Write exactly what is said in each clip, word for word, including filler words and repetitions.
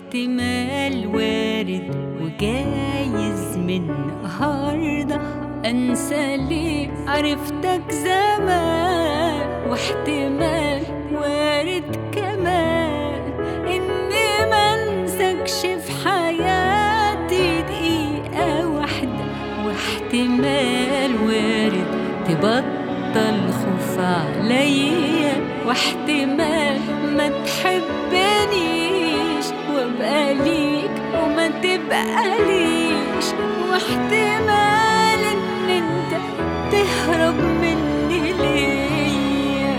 واحتمال وارد وجايز من النهارده انسى ليه عرفتك زمان، واحتمال وارد كمان اني منسكش في حياتي دقيقة واحدة، واحتمال وارد تبطل خوف عليا، واحتمال ما تحبنيش وابقى ليك وما تبقى ليش، واحتمال ان انت تهرب مني ليا.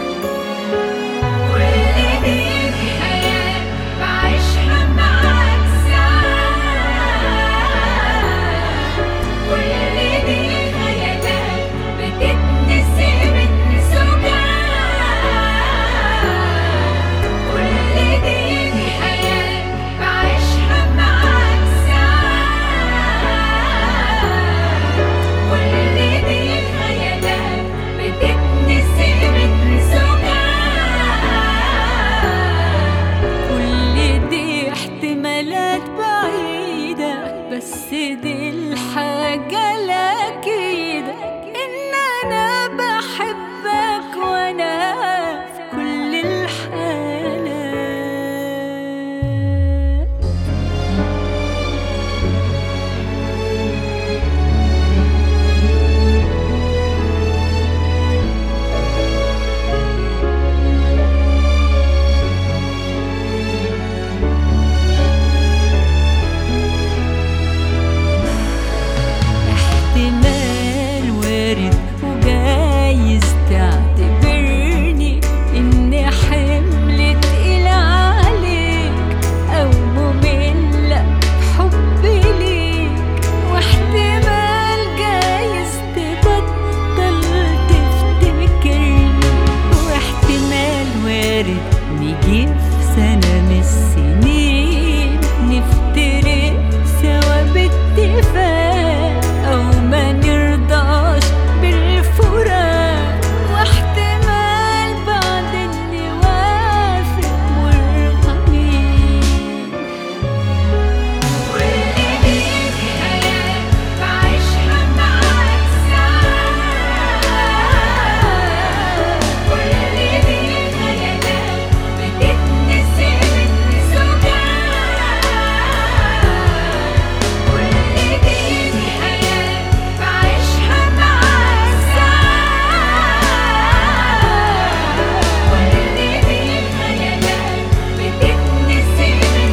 كل دي حياة بعيشها معاك ساعات، كل دي خيالات بتتنسي من سكات، كل دي حياة بعيشها معاك ساعات، كل دي خيالات بتتنسي من سكات، كل دي احتمالات بعيدة، بس دي الحاجة الأكيدة إن أنا بحبك وأنا في كل الحالات. احتمال وارد وجايز تعتبرني إني حمل تقيل عليك أو مملة بحبي ليك، واحتمال جايز تبطل تفتكرني، واحتمال وارد نيجي في سنة من السنين نفترق سوا باتفاق أو ما نرضاش بالفراق، واحتمال بعدين نوافق مرغمين. كل دي حياة بعيشها معاك ساعات، كل دي خيالات بتتنسي من سكات، كل دي حياة بعيشها معاك ساعات، كل دي خيالات بتتنسي من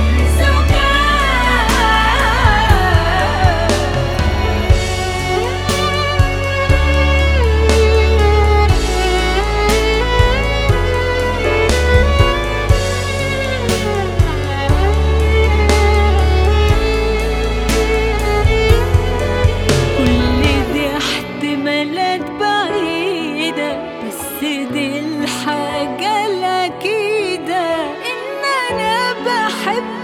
كل دي احتمالات بعيدة، بس دي الحاجة الأكيدة إن أنا بحبك